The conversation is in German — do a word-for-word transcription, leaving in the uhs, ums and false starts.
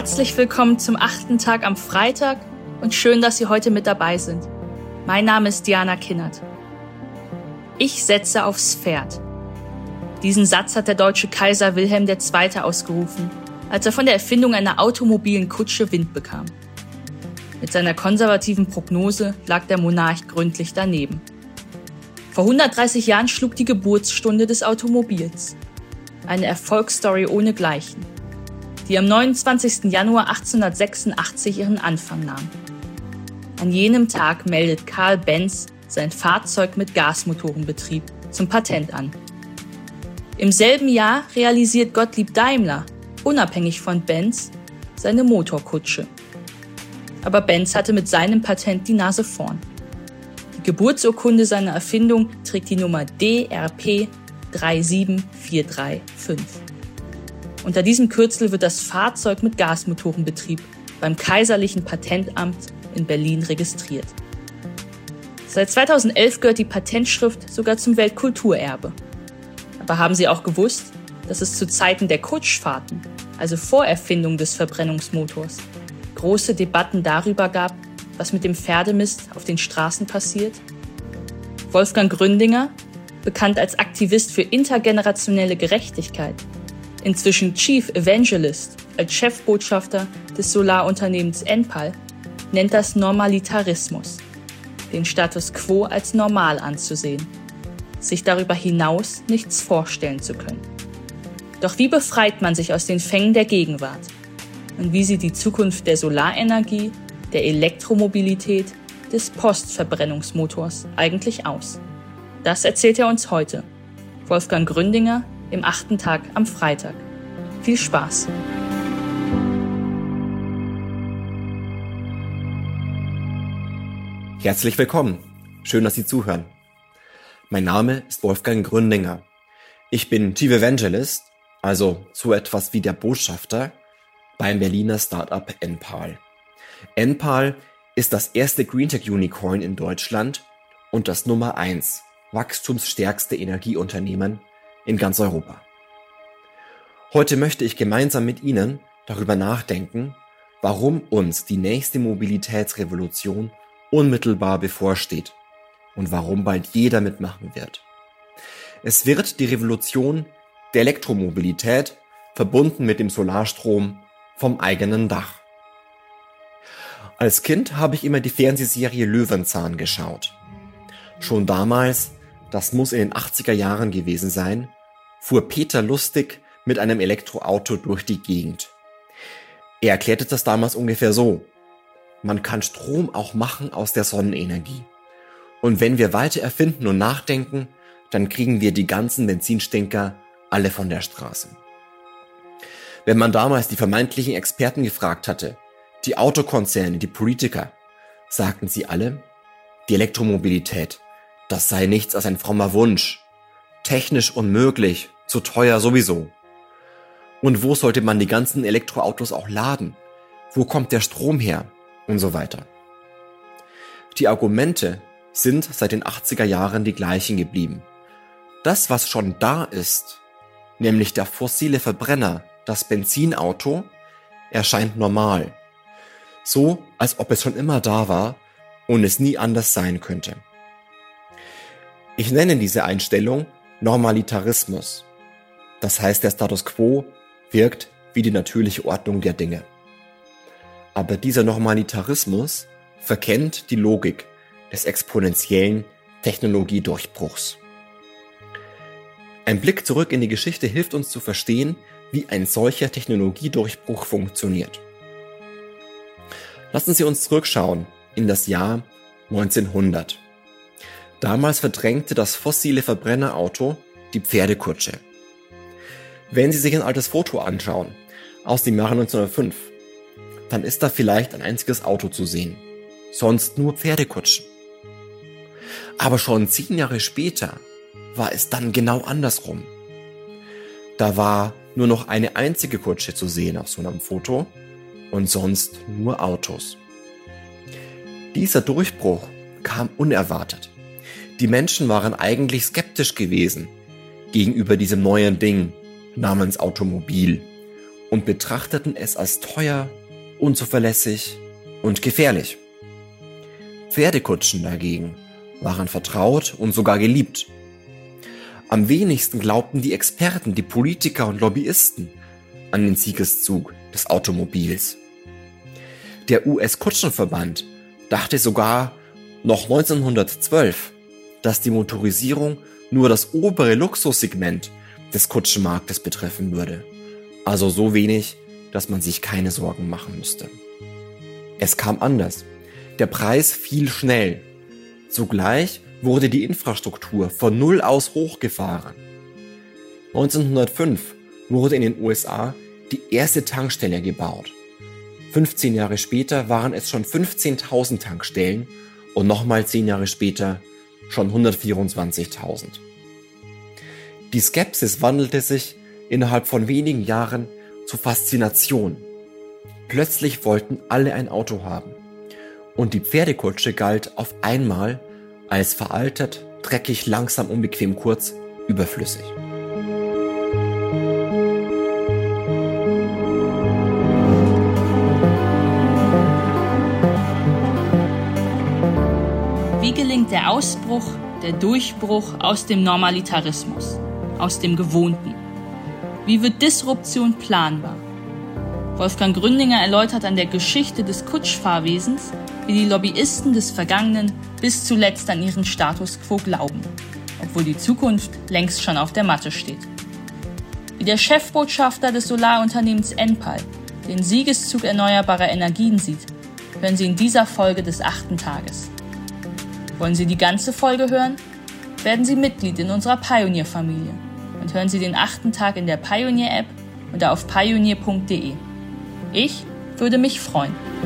Herzlich willkommen zum achten Tag am Freitag und schön, dass Sie heute mit dabei sind. Mein Name ist Diana Kinnert. Ich setze aufs Pferd. Diesen Satz hat der deutsche Kaiser Wilhelm der Zweite ausgerufen, als er von der Erfindung einer automobilen Kutsche Wind bekam. Mit seiner konservativen Prognose lag der Monarch gründlich daneben. Vor hundertdreißig Jahren schlug die Geburtsstunde des Automobils. Eine Erfolgsstory ohnegleichen, die am neunundzwanzigsten Januar achtzehnhundertsechsundachtzig ihren Anfang nahm. An jenem Tag meldet Karl Benz sein Fahrzeug mit Gasmotorenbetrieb zum Patent an. Im selben Jahr realisiert Gottlieb Daimler, unabhängig von Benz, seine Motorkutsche. Aber Benz hatte mit seinem Patent die Nase vorn. Die Geburtsurkunde seiner Erfindung trägt die Nummer D R P drei sieben vier drei fünf. Unter diesem Kürzel wird das Fahrzeug mit Gasmotorenbetrieb beim Kaiserlichen Patentamt in Berlin registriert. Seit zweitausendelf gehört die Patentschrift sogar zum Weltkulturerbe. Aber haben Sie auch gewusst, dass es zu Zeiten der Kutschfahrten, also vor Erfindung des Verbrennungsmotors, große Debatten darüber gab, was mit dem Pferdemist auf den Straßen passiert? Wolfgang Gründinger, bekannt als Aktivist für intergenerationelle Gerechtigkeit, inzwischen Chief Evangelist als Chefbotschafter des Solarunternehmens Enpal, nennt das Normalitarismus, den Status quo als normal anzusehen, sich darüber hinaus nichts vorstellen zu können. Doch wie befreit man sich aus den Fängen der Gegenwart? Und wie sieht die Zukunft der Solarenergie, der Elektromobilität, des Postverbrennungsmotors eigentlich aus? Das erzählt er uns heute. Wolfgang Gründinger im achten Tag am Freitag. Viel Spaß! Herzlich willkommen. Schön, dass Sie zuhören. Mein Name ist Wolfgang Gründinger. Ich bin Chief Evangelist, also so etwas wie der Botschafter, beim Berliner Startup Enpal. Enpal ist das erste Greentech-Unicorn in Deutschland und das Nummer eins wachstumsstärkste Energieunternehmen in ganz Europa. Heute möchte ich gemeinsam mit Ihnen darüber nachdenken, warum uns die nächste Mobilitätsrevolution unmittelbar bevorsteht und warum bald jeder mitmachen wird. Es wird die Revolution der Elektromobilität, verbunden mit dem Solarstrom vom eigenen Dach. Als Kind habe ich immer die Fernsehserie Löwenzahn geschaut. Schon damals, das muss in den achtziger Jahren gewesen sein, fuhr Peter Lustig mit einem Elektroauto durch die Gegend. Er erklärte das damals ungefähr so: Man kann Strom auch machen aus der Sonnenenergie. Und wenn wir weiter erfinden und nachdenken, dann kriegen wir die ganzen Benzinstinker alle von der Straße. Wenn man damals die vermeintlichen Experten gefragt hatte, die Autokonzerne, die Politiker, sagten sie alle, die Elektromobilität, das sei nichts als ein frommer Wunsch. Technisch unmöglich, zu teuer sowieso. Und wo sollte man die ganzen Elektroautos auch laden? Wo kommt der Strom her? Und so weiter. Die Argumente sind seit den achtziger Jahren die gleichen geblieben. Das, was schon da ist, nämlich der fossile Verbrenner, das Benzinauto, erscheint normal. So, als ob es schon immer da war und es nie anders sein könnte. Ich nenne diese Einstellung Normalitarismus. Das heißt, der Status quo wirkt wie die natürliche Ordnung der Dinge. Aber dieser Normalitarismus verkennt die Logik des exponentiellen Technologiedurchbruchs. Ein Blick zurück in die Geschichte hilft uns zu verstehen, wie ein solcher Technologiedurchbruch funktioniert. Lassen Sie uns zurückschauen in das Jahr neunzehnhundert. Damals verdrängte das fossile Verbrennerauto die Pferdekutsche. Wenn Sie sich ein altes Foto anschauen, aus dem Jahre neunzehnhundertfünf, dann ist da vielleicht ein einziges Auto zu sehen, sonst nur Pferdekutschen. Aber schon zehn Jahre später war es dann genau andersrum. Da war nur noch eine einzige Kutsche zu sehen auf so einem Foto und sonst nur Autos. Dieser Durchbruch kam unerwartet. Die Menschen waren eigentlich skeptisch gewesen gegenüber diesem neuen Ding namens Automobil und betrachteten es als teuer, unzuverlässig und gefährlich. Pferdekutschen dagegen waren vertraut und sogar geliebt. Am wenigsten glaubten die Experten, die Politiker und Lobbyisten an den Siegeszug des Automobils. Der U S-Kutschenverband dachte sogar noch neunzehnhundertzwölf, dass die Motorisierung nur das obere Luxussegment des Kutschenmarktes betreffen würde. Also so wenig, dass man sich keine Sorgen machen müsste. Es kam anders. Der Preis fiel schnell. Zugleich wurde die Infrastruktur von Null aus hochgefahren. neunzehnhundertfünf wurde in den U S A die erste Tankstelle gebaut. fünfzehn Jahre später waren es schon fünfzehntausend Tankstellen und nochmal zehn Jahre später schon hundertvierundzwanzigtausend. Die Skepsis wandelte sich innerhalb von wenigen Jahren zur Faszination. Plötzlich wollten alle ein Auto haben. Und die Pferdekutsche galt auf einmal als veraltet, dreckig, langsam, unbequem, kurz, überflüssig. Wie gelingt der Ausbruch, der Durchbruch aus dem Normalitarismus, aus dem Gewohnten? Wie wird Disruption planbar? Wolfgang Gründinger erläutert an der Geschichte des Kutschfahrwesens, wie die Lobbyisten des Vergangenen bis zuletzt an ihren Status quo glauben, obwohl die Zukunft längst schon auf der Matte steht. Wie der Chefbotschafter des Solarunternehmens Enpal den Siegeszug erneuerbarer Energien sieht, hören Sie in dieser Folge des achten Tages. Wollen Sie die ganze Folge hören? Werden Sie Mitglied in unserer Pioneer-Familie und hören Sie den achten Tag in der Pioneer-App oder auf pioneer punkt de. Ich würde mich freuen.